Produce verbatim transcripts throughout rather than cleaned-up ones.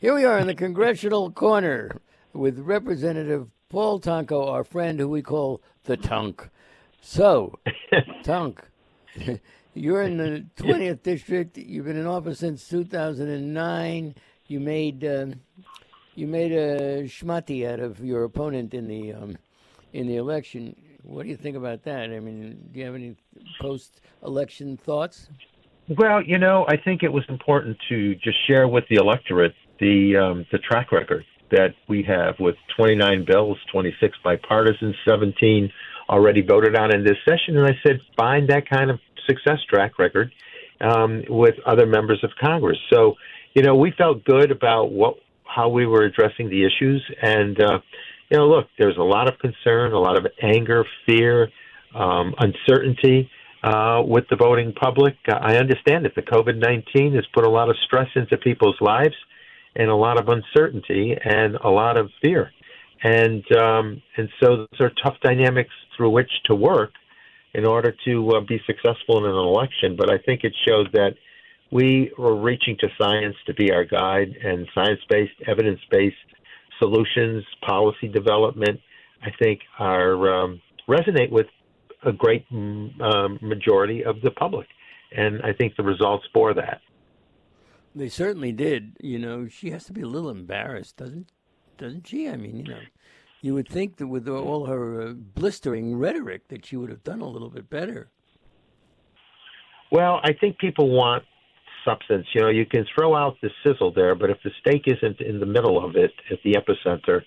Here we are in the Congressional Corner with Representative Paul Tonko, our friend who we call the Tunk. So, Tunk, you're in the twentieth District. You've been in office since two thousand nine. You made um, you made a schmutty out of your opponent in the um, in the election. What do you think about that? I mean, do you have any post-election thoughts? Well, you know, I think it was important to just share with the electorate the um, the track record that we have with twenty-nine bills, twenty-six bipartisan, seventeen already voted on in this session. And I said, find that kind of success track record um, with other members of Congress. So, you know, we felt good about what how we were addressing the issues. And, uh, you know, look, there's a lot of concern, a lot of anger, fear, um, uncertainty uh, with the voting public. I understand that the COVID nineteen has put a lot of stress into people's lives and a lot of uncertainty and a lot of fear. And um, and so those are tough dynamics through which to work in order to uh, be successful in an election. But I think it shows that we were reaching to science to be our guide, and science-based, evidence-based solutions, policy development, I think are um, resonate with a great um, majority of the public. And I think the results bore that. They certainly did. You know, she has to be a little embarrassed, doesn't doesn't she? I mean, you know, you would think that with all her uh, blistering rhetoric that she would have done a little bit better. Well, I think people want substance. You know, you can throw out the sizzle there, but if the steak isn't in the middle of it at the epicenter,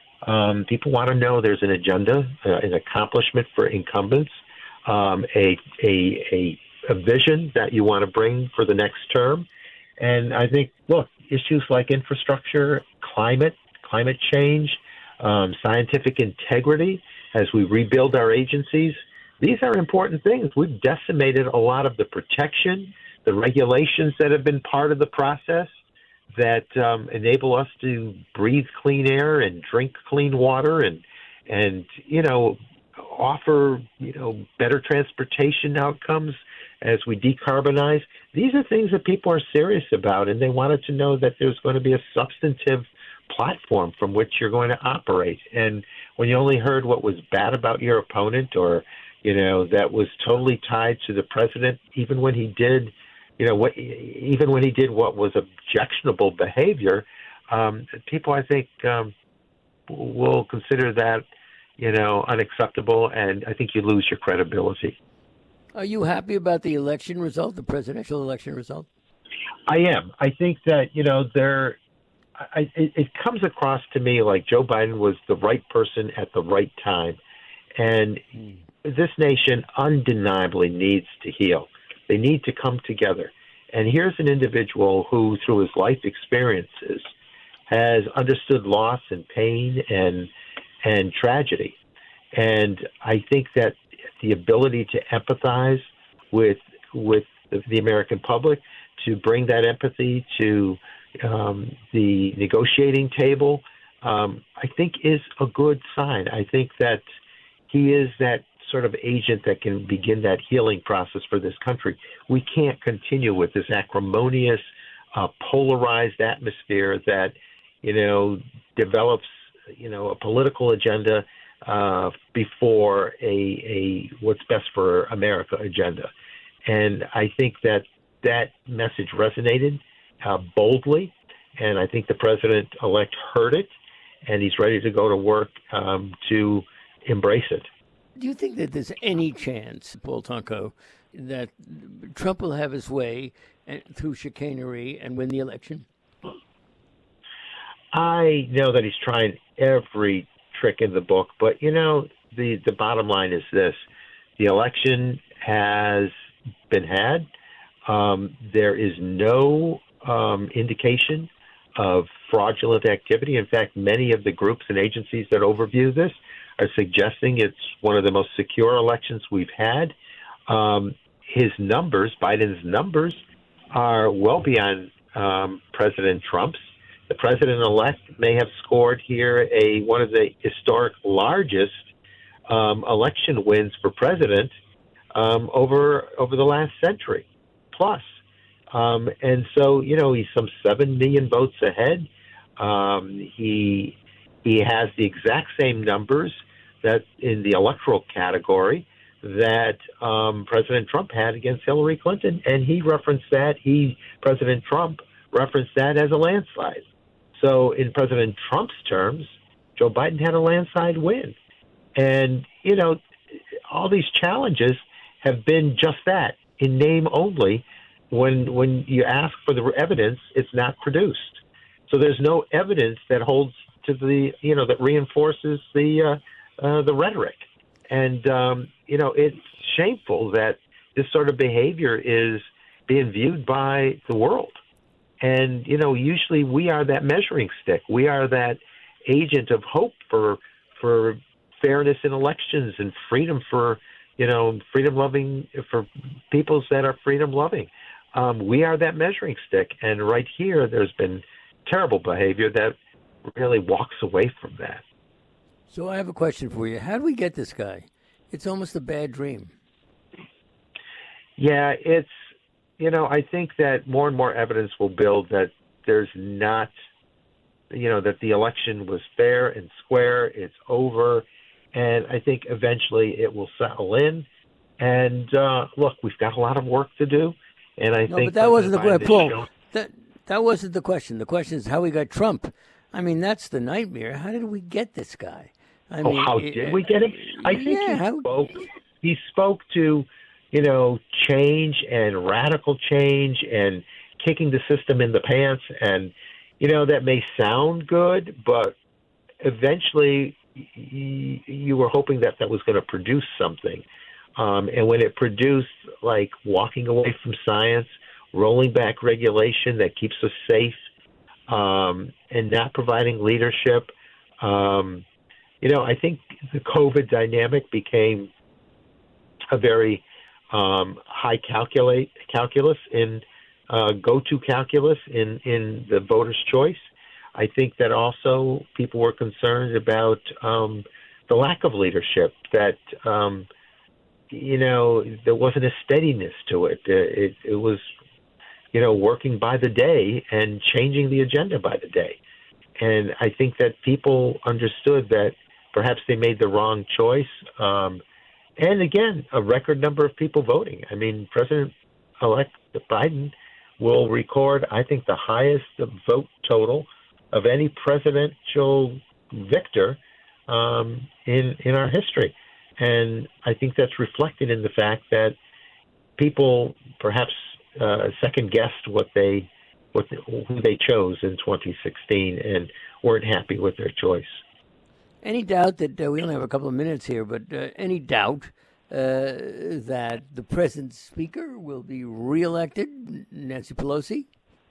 um, people want to know there's an agenda, uh, an accomplishment for incumbents, um, a, a, a, a vision that you want to bring for the next term. And I think, look, issues like infrastructure, climate, climate change, um, scientific integrity, as we rebuild our agencies, these are important things. We've decimated a lot of the protection, the regulations that have been part of the process that um, enable us to breathe clean air and drink clean water and, and you know, offer, you know, better transportation outcomes as we decarbonize. These are things that people are serious about, and they wanted to know that there's going to be a substantive platform from which you're going to operate. And when you only heard what was bad about your opponent, or, you know, that was totally tied to the president, even when he did, you know, what, even when he did what was objectionable behavior, um, people, I think, um, will consider that, you know, unacceptable, and I think you lose your credibility. Are you happy about the election result, the presidential election result? I am. I think that, you know, there, I, it, it comes across to me like Joe Biden was the right person at the right time. And mm. this nation undeniably needs to heal. They need to come together. And here's an individual who, through his life experiences, has understood loss and pain and and tragedy. And I think that the ability to empathize with with the, the American public, to bring that empathy to um, the negotiating table, um, I think is a good sign. I think that he is that sort of agent that can begin that healing process for this country. We can't continue with this acrimonious, uh, polarized atmosphere that, you know, develops, you know, a political agenda uh, before a, a what's best for America agenda. And I think that that message resonated uh, boldly, and I think the president-elect heard it, and he's ready to go to work um, to embrace it. Do you think that there's any chance, Paul Tonko, that Trump will have his way through chicanery and win the election? I know that he's trying every trick in the book, but, you know, the, the bottom line is this. The election has been had. Um, there is no um, indication of fraudulent activity. In fact, many of the groups and agencies that overview this are suggesting it's one of the most secure elections we've had. Um, his numbers, Biden's numbers, are well beyond um, President Trump's. The president-elect may have scored here a one of the historic largest um, election wins for president um, over over the last century plus. Um, and so, you know, he's some seven million votes ahead. Um, he he has the exact same numbers that in the electoral category that um, President Trump had against Hillary Clinton, and he referenced that. He President Trump referenced that as a landslide. So in President Trump's terms, Joe Biden had a landslide win. And, you know, all these challenges have been just that, in name only. When when you ask for the evidence, it's not produced. So there's no evidence that holds to the, you know, that reinforces the uh, uh, the rhetoric. And, um, you know, it's shameful that this sort of behavior is being viewed by the world. And, you know, usually we are that measuring stick. We are that agent of hope for for fairness in elections and freedom for, you know, freedom loving, for peoples that are freedom loving. Um, we are that measuring stick. And right here, there's been terrible behavior that really walks away from that. So I have a question for you. How do we get this guy? It's almost a bad dream. Yeah, it's, you know, I think that more and more evidence will build that there's not, you know, that the election was fair and square. It's over. And I think eventually it will settle in. And uh, look, we've got a lot of work to do. And I no, think but that wasn't the question, Paul. Show... That that wasn't the question. The question is how we got Trump. I mean, that's the nightmare. How did we get this guy? I oh, mean, how it, did we get him? I think yeah, he how... spoke. He spoke to, you know, change and radical change and kicking the system in the pants. And, you know, that may sound good, but eventually y- you were hoping that that was going to produce something. Um, and when it produced, like, walking away from science, rolling back regulation that keeps us safe, um, and not providing leadership, um, you know, I think the COVID dynamic became a very um, high calculate calculus in uh, go-to calculus in, in the voter's choice. I think that also people were concerned about um, the lack of leadership, that, um, you know, there wasn't a steadiness to it. It, it was, you know, working by the day and changing the agenda by the day. And I think that people understood that perhaps they made the wrong choice. Um, and again, a record number of people voting. I mean, President-elect Biden will record, I think, the highest vote total of any presidential victor um, in in our history. And I think that's reflected in the fact that people perhaps uh, second guessed what they what the, who they chose in twenty sixteen and weren't happy with their choice. Any doubt that uh, we only have a couple of minutes here, but uh, any doubt uh, that the present speaker will be reelected, Nancy Pelosi?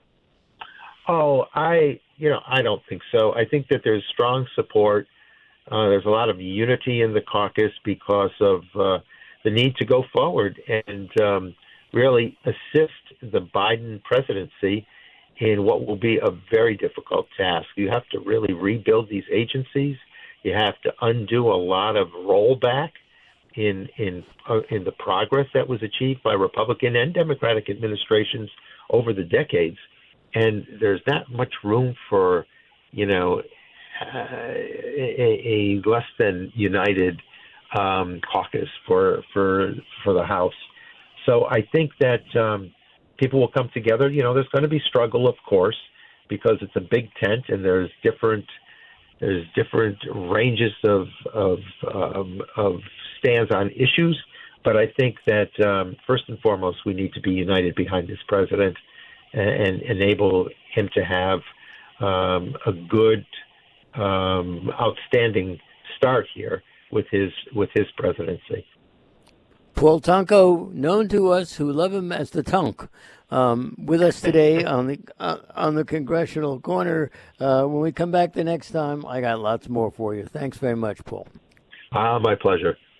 Oh, I you know I don't think so. I think that there's strong support. Uh, there's a lot of unity in the caucus because of uh, the need to go forward and um, really assist the Biden presidency in what will be a very difficult task. You have to really rebuild these agencies. You have to undo a lot of rollback in in uh, in the progress that was achieved by Republican and Democratic administrations over the decades. And there's not much room for, you know, uh, a, a less than united um, caucus for for for the House. So I think that um, people will come together. You know, there's going to be struggle, of course, because it's a big tent and there's different there's different ranges of of um, of stands on issues. But I think that um, first and foremost, we need to be united behind this president and enable him to have um, a good, um, outstanding start here with his with his presidency. Paul Tonko, known to us who love him as the Tunk, um, with us today on the uh, on the Congressional Corner. Uh, when we come back the next time, I got lots more for you. Thanks very much, Paul. Ah, my pleasure.